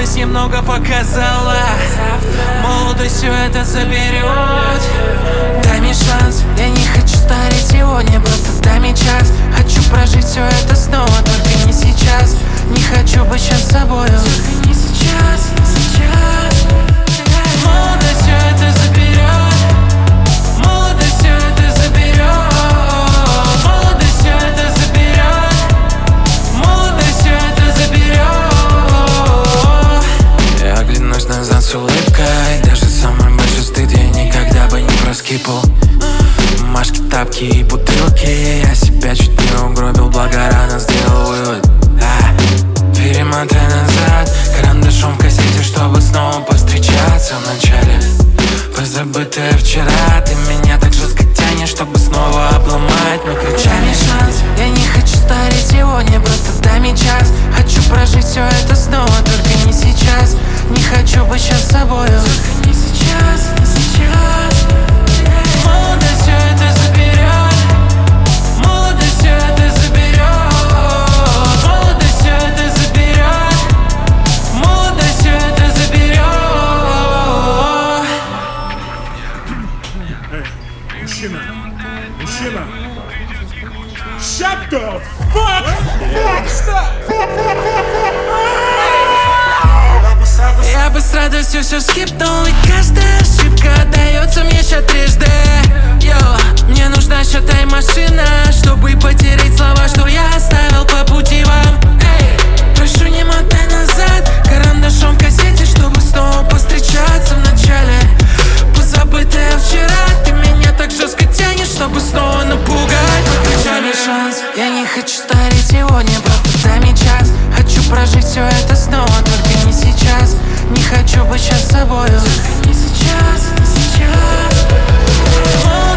Молодость немного показала, молодость все это заберет. Дай мне шанс, я не хочу стареть сегодня, просто дай мне час. Хочу прожить все это снова, только не сейчас. Не хочу быть сейчас собою, только не сейчас, не сейчас. Молодость все это заберет, молодость все это заберет, молодость все это заберет, молодость все это заберет. Я оглянусь назад с улыбкой, даже самый большой стыд я никогда бы не проскипал. Машки, тапки и бутылки, я себя чуть не угробил, благо рано сделал вывод. Перемотай назад карандашом в кассете, чтобы снова повстречаться в начале. Позабытое вчера, ты меня так жестко тянешь, чтобы снова обломать. Но дай мне шанс, я не хочу стареть сегодня, просто дай мне час. Хочу прожить все это снова, только не сейчас. Не хочу быть сейчас собою, только не сейчас, не сейчас. Молодость все это заберет, молодость все это заберет, молодость все это заберет, молодость все это заберет. Мужчина, мужчина, shut the fuck up! Я бы с радостью все скипнул, ведь каждая ошибка дается мне ща трижды. Мне нужна ща тайм-машина, чтобы потерять слова, что я оставил по пути вам. Прошу, не мотай назад карандашом в кассете, чтобы снова повстречаться в начале. Позабытое вчера, ты меня так жестко тянешь, чтобы снова напугать. Дай мне шанс, я не хочу стареть сегодня, просто дай мне час. Хочу прожить все это снова, только не сейчас. Не хочу быть сейчас собою, только не сейчас, не сейчас.